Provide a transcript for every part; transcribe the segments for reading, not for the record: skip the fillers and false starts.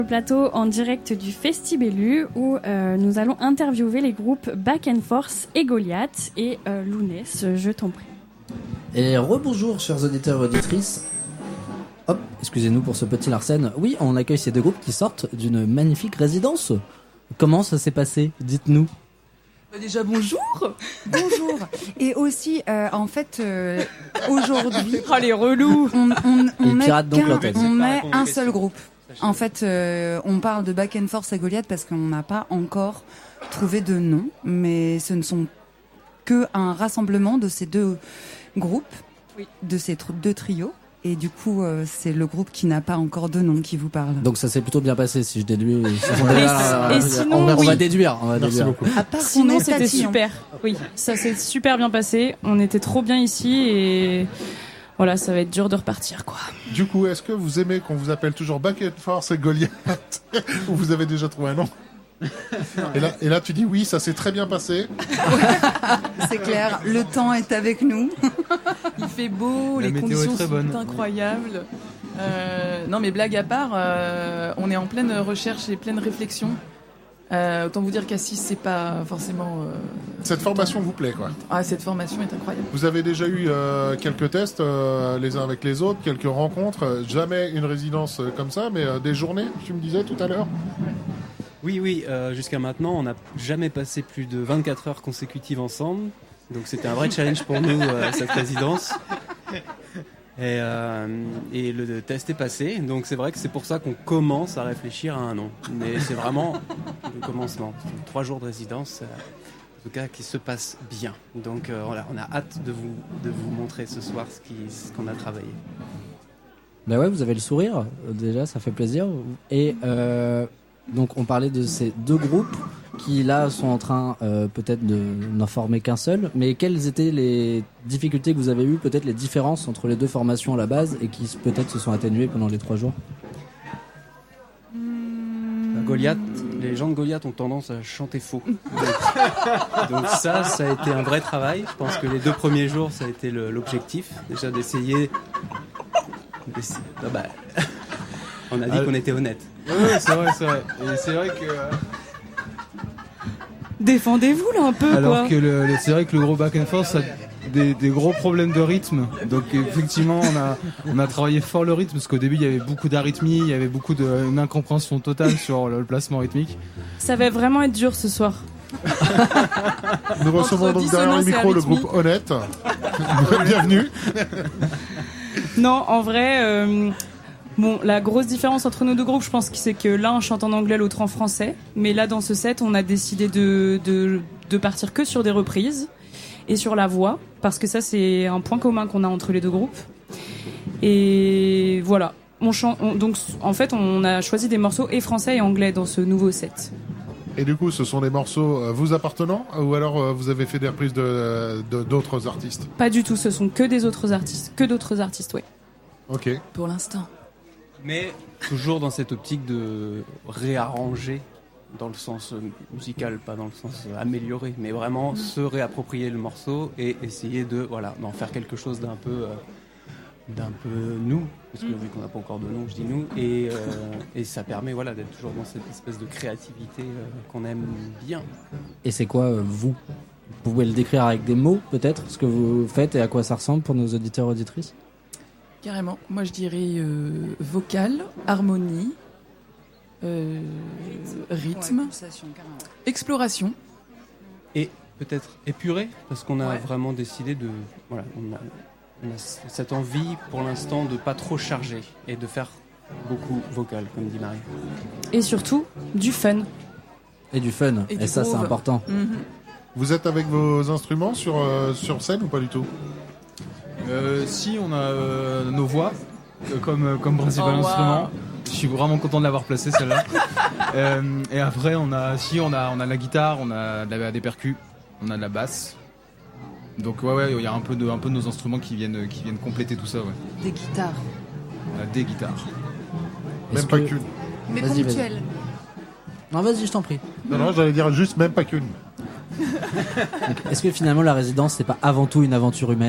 Le plateau en direct du Festibellu où nous allons interviewer les groupes Back and Force et Goliath et Lounès, je t'en prie. Et rebonjour chers auditeurs et auditrices. Hop, excusez-nous pour ce petit Larsen. Oui, on accueille ces deux groupes qui sortent d'une magnifique résidence. Comment ça s'est passé ? Dites-nous. Déjà bonjour. Bonjour. Et aussi en fait aujourd'hui les relous. On met un seul groupe. En fait on parle de Back and Force et Goliath parce qu'on n'a pas encore trouvé de nom, mais ce ne sont que un rassemblement de ces deux groupes, de ces deux trios. Et du coup, c'est le groupe qui n'a pas encore de nom qui vous parle. Donc ça s'est plutôt bien passé, si je déduis. Sinon, on va déduire. Merci beaucoup. À part sinon, c'était super. Oui, ça s'est super bien passé. On était trop bien ici et voilà, ça va être dur de repartir, quoi. Du coup, est-ce que vous aimez qu'on vous appelle toujours Back and Force et Goliath ou vous avez déjà trouvé un nom ? Et là, tu dis oui, ça s'est très bien passé. C'est clair, le temps est avec nous. Il fait beau, les conditions sont incroyables. Non, mais blague à part, on est en pleine recherche et pleine réflexion. Autant vous dire qu'Assis, c'est pas forcément... Cette formation vous plaît, quoi. Ah, cette formation est incroyable. Vous avez déjà eu quelques tests les uns avec les autres, quelques rencontres. Jamais une résidence comme ça, mais des journées, tu me disais tout à l'heure. Oui, jusqu'à maintenant, on n'a jamais passé plus de 24 heures consécutives ensemble. Donc c'était un vrai challenge pour nous, cette résidence. Et le test est passé. Donc c'est vrai que c'est pour ça qu'on commence à réfléchir à un nom. Mais c'est vraiment le commencement. 3 jours de résidence, en tout cas, qui se passe bien. Donc voilà, on a hâte de vous montrer ce soir ce qu'on a travaillé. Ben ouais, vous avez le sourire. Déjà, ça fait plaisir. Et... donc on parlait de ces deux groupes qui là sont en train peut-être de n'en former qu'un seul, mais quelles étaient les difficultés que vous avez eues, peut-être les différences entre les deux formations à la base et qui peut-être se sont atténuées pendant les 3 jours ? Goliath, les gens de Goliath ont tendance à chanter faux. Donc ça a été un vrai travail. Je pense que les 2 premiers jours, ça a été l'objectif, déjà d'essayer. On a dit qu'on était honnête. Oui, c'est vrai. Et c'est vrai que... Défendez-vous là un peu, alors quoi. Que c'est vrai que le gros Back and Force a des gros problèmes de rythme. Donc effectivement, on a travaillé fort le rythme parce qu'au début, il y avait beaucoup d'arythmie, il y avait beaucoup d'une incompréhension totale sur le placement rythmique. Ça va vraiment être dur ce soir. Nous recevons donc derrière le micro le groupe Honnête. Bienvenue. Non, en vrai... Bon, la grosse différence entre nos deux groupes, je pense que c'est que l'un chante en anglais, l'autre en français. Mais là, dans ce set, on a décidé de partir que sur des reprises et sur la voix, parce que ça, c'est un point commun qu'on a entre les deux groupes. Et voilà. Donc, en fait, on a choisi des morceaux et français et anglais dans ce nouveau set. Et du coup, ce sont des morceaux vous appartenant ou alors vous avez fait des reprises d'autres artistes ? Pas du tout, ce sont que d'autres artistes, ouais. Ok. Pour l'instant. Mais toujours dans cette optique de réarranger dans le sens musical, pas dans le sens amélioré, mais vraiment se réapproprier le morceau et essayer d'en faire quelque chose d'un peu nous, parce que vu qu'on n'a pas encore de nom, je dis nous, et ça permet d'être toujours dans cette espèce de créativité qu'on aime bien. Et c'est quoi vous pouvez le décrire avec des mots peut-être, ce que vous faites et à quoi ça ressemble pour nos auditeurs et auditrices ? Carrément. Moi, je dirais vocal, harmonie, rythme, exploration. Et peut-être épuré, parce qu'on a vraiment décidé de... Voilà, on a cette envie, pour l'instant, de pas trop charger et de faire beaucoup vocal, comme dit Marie. Et surtout, du fun. Et du fun. Et ça, c'est important. Mm-hmm. Vous êtes avec vos instruments sur scène ou pas du tout ? Si, on a nos voix comme principal instrument. Je suis vraiment content de l'avoir placée celle-là. Et après on a de la guitare, on a des percus, on a de la basse. Donc il y a un peu de nos instruments qui viennent compléter tout ça. Ouais. Des guitares. On a des guitares. Même pas qu'une. Mais Vas-y. ponctuelles. Non, vas-y, je t'en prie. Non, j'allais dire juste même pas qu'une. Donc, est-ce que finalement la résidence c'est pas avant tout une aventure humaine ?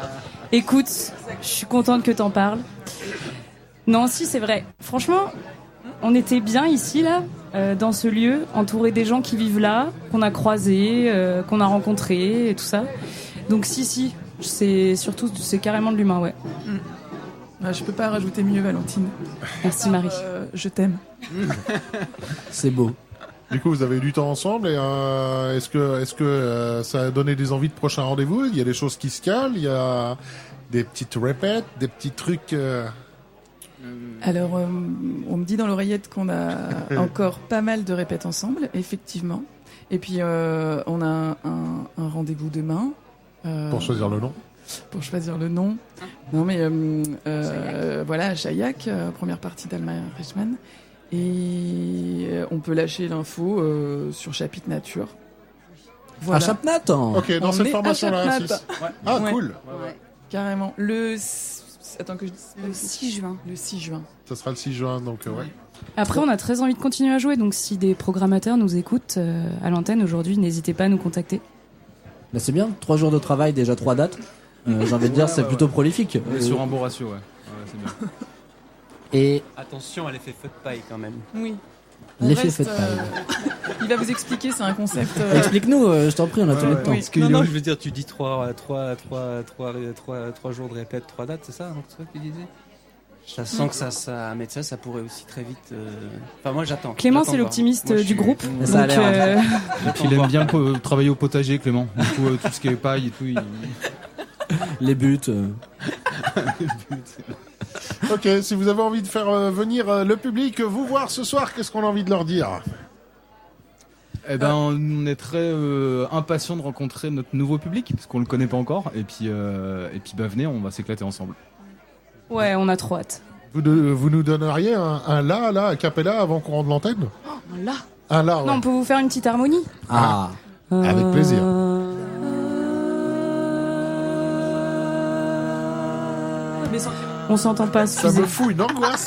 Écoute, je suis contente que t'en parles. Non, si, c'est vrai. Franchement, on était bien ici, là, dans ce lieu, entouré des gens qui vivent là, qu'on a croisés, qu'on a rencontrés et tout ça. Donc si, c'est carrément de l'humain, ouais. Je peux pas rajouter mieux, Valentine. Merci Marie. Je t'aime. C'est beau. Du coup, vous avez eu du temps ensemble et est-ce que ça a donné des envies de prochains rendez-vous? Il y a des choses qui se calent, il y a des petites répètes, des petits trucs. Alors, on me dit dans l'oreillette qu'on a encore pas mal de répètes ensemble, effectivement. Et puis, on a un rendez-vous demain. Pour choisir le nom. Pour choisir le nom. Non, mais voilà, à Chaillac, première partie d'Alma Reichmann. Et on peut lâcher l'info sur Chapitre Nature. Voilà. À Chapnat. Ok, dans cette formation-là, ouais. Ah, ouais. cool. Ouais. Carrément. Attends que je dise. Le 6 juin. Le 6 juin. Ça sera le 6 juin, donc ouais. Après, on a très envie de continuer à jouer, donc si des programmateurs nous écoutent à l'antenne aujourd'hui, n'hésitez pas à nous contacter. Bah, c'est bien, 3 jours de travail, déjà 3 dates. J'ai envie de dire, c'est plutôt prolifique. On est sur un bon ratio, ouais. C'est bien. Et attention à l'effet feu de paille quand même. Oui. L'effet feu de paille. Il va vous expliquer, c'est un concept. Explique-nous, je t'en prie, on a tout le temps. Oui. Parce que non, je veux dire, tu dis 3 jours de répète, 3 dates, c'est ça, donc c'est ça que tu disais? Ça sent que ça, mais ça pourrait aussi très vite. Enfin, moi, j'attends. Clément, c'est l'optimiste du groupe. Ça a l'air. Il aime bien travailler au potager, Clément. Du coup, tout ce qui est paille et tout. Les buts. Ok, si vous avez envie de faire venir le public vous voir ce soir, qu'est-ce qu'on a envie de leur dire? Eh ben, on est très impatients de rencontrer notre nouveau public, parce qu'on le connaît pas encore. Et puis venez, on va s'éclater ensemble. Ouais, on a trop hâte. Vous nous donneriez un la a cappella avant qu'on rende l'antenne? Un la. Un la, ouais. Non, on peut vous faire une petite harmonie. Ah. Avec plaisir. Mais on s'entend pas. Ça me fout une angoisse.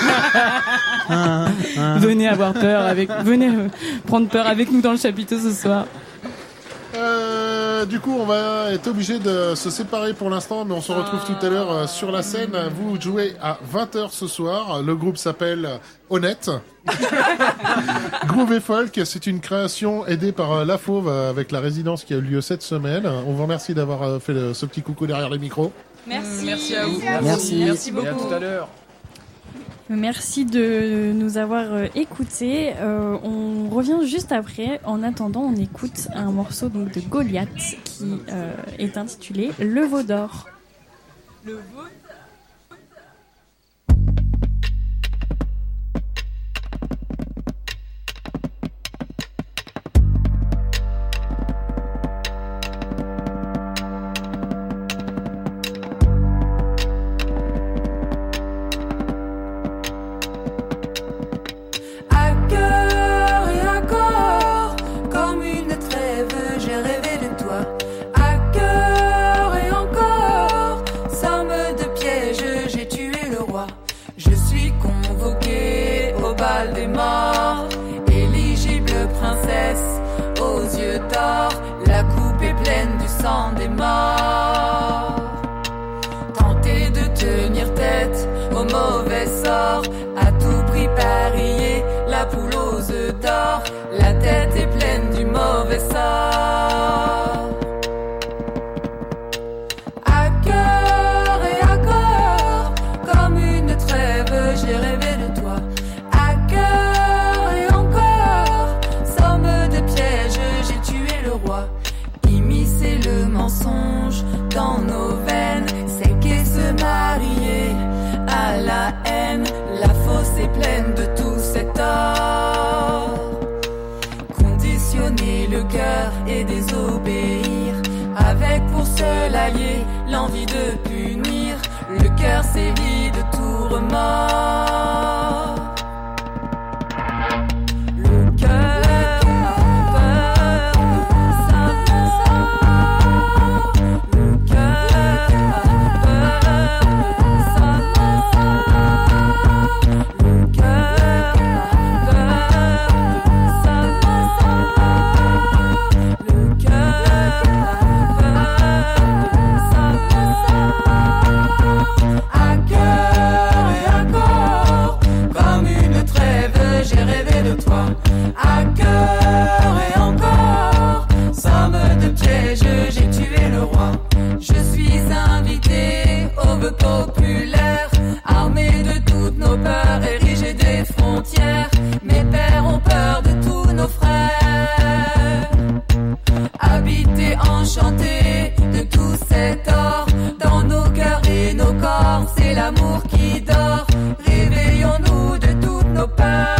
Venez avoir peur venez prendre peur avec nous dans le chapiteau ce soir. Du coup, on va être obligé de se séparer pour l'instant, mais on se retrouve tout à l'heure sur la scène. Vous jouez à 20h ce soir. Le groupe s'appelle Honnête. Groove et Folk, c'est une création aidée par La Fauve avec la résidence qui a eu lieu cette semaine. On vous remercie d'avoir fait ce petit coucou derrière les micros. Merci à vous. Merci beaucoup. Et à tout à l'heure. Merci de nous avoir écoutés. On revient juste après. En attendant, on écoute un morceau donc de Goliath qui est intitulé Le Veau d'Or. Le veau. Des morts, éligible princesse aux yeux d'or, la coupe est pleine du sang des morts. Tenter de tenir tête au mauvais sort, à tout prix parier la poule aux œufs d'or, la tête est pleine du mauvais sort. À cœur et à corps, comme une trêve, j'ai rêvé de toi. Immiscer le mensonge dans nos veines, c'est qu'est se marier à la haine. La fosse est pleine de tout cet or. Conditionner le cœur et désobéir, avec pour seul allié l'envie de punir. Le cœur sévit de tout remords. Le cœur à cœur et à corps. rêve, j'ai rêvé de toi. À cœur et encore, somme de piège, j'ai tué le roi. Je suis invité au vœu populaire, armé de toutes nos peurs, érigé des frontières. Mes pères ont peur de tous nos frères. Habité, enchanté de tout cet or, dans nos cœurs et nos corps, c'est l'amour qui dort. Réveillons-nous de toutes nos peurs.